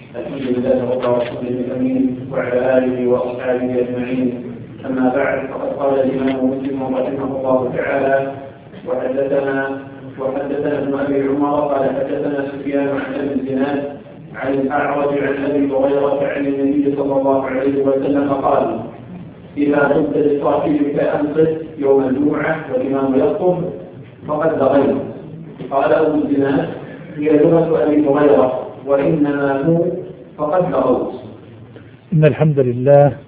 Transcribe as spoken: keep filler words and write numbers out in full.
الحمد لله رب العالمين الامين وعلى اله واصحابه اجمعين. اما بعد، فقد قال الامام مسلم رحمه الله تعالى: وحدثنا وحدثنا ابن ابي عمر قال حدثنا سفيان عن ابي الزناد عن الاعرج عن ابي هريره عن النبي صلى الله عليه وسلم قال: اذا قلت لصاحبك انصت يوم الجمعه والامام يخطب فقد لغيت. قال ابو الزناد: هي لغه ابي هريره، وانما هو فقد لغوت. إن الحمد لله